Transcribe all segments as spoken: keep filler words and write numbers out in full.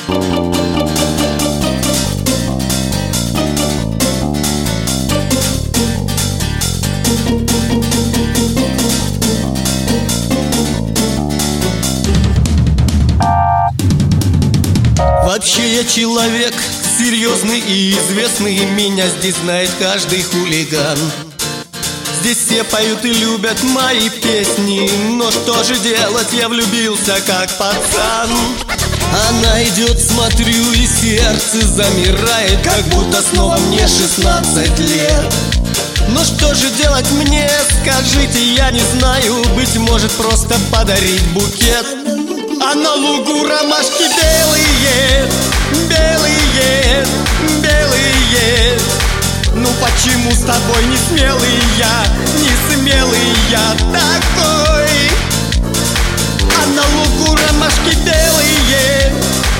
Вообще я человек серьезный и известный, меня здесь знает каждый хулиган. Здесь все поют и любят мои песни, но что же делать, я влюбился как пацан. Она идет, смотрю, и сердце замирает, как будто снова мне шестнадцать лет. Но что же делать мне, скажите, я не знаю. Быть может, просто подарить букет. А на лугу ромашки белые, белые, белые. Ну почему с тобой не смелый я, не смелый я такой? А на лугу ромашки белые,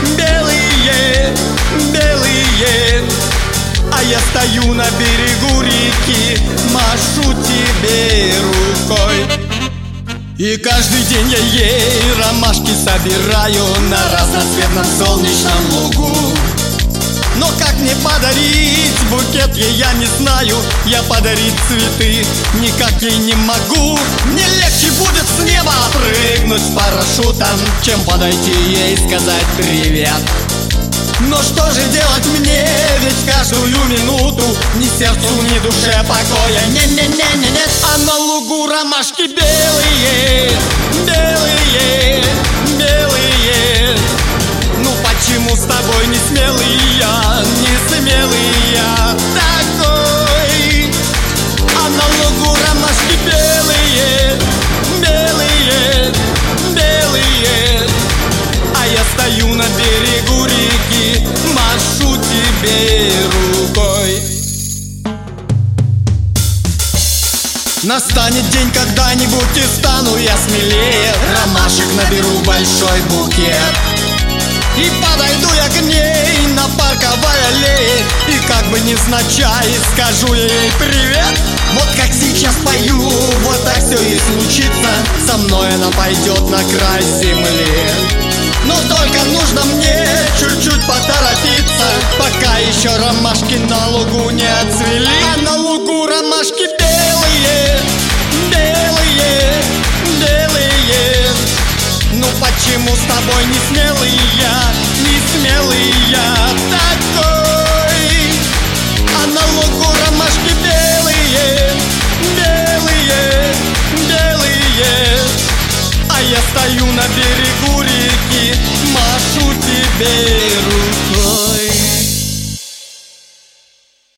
белые, белые. А я стою на берегу реки, машу тебе рукой. И каждый день я ей ромашки собираю на разноцветном солнечном лугу. Но как мне подарить букет ей, я не знаю. Я подарить цветы никак ей не могу. Мне легче будет с неба прыгнуть с парашютом, чем подойти ей и сказать привет. Но что же делать мне, ведь каждую минуту ни сердцу, ни душе покоя не-не-не-не-не. А на лугу ромашки белые, белые, белые. Ну почему с тобой не смелый я, не смелый я такой? А на лугу ромашки белые, белые, белые. А я стою на берегу реки, машу тебе рукой. Настанет день когда-нибудь и стану я смелее, ромашек наберу большой букет. И подойду я к ней на парковой аллее, и как бы невзначай скажу ей привет. Вот как сейчас пою, вот так все и случится. Со мной она пойдет на край земли. Но только нужно мне чуть-чуть поторопиться, пока еще ромашки на лугу не отцвели. А на лугу ромашки белые, белые, белые. Ну почему с тобой не смелый я, не смелый я такой? А на лугу ромашки белые, белые, белые. А я стою на берегу реки, машу тебе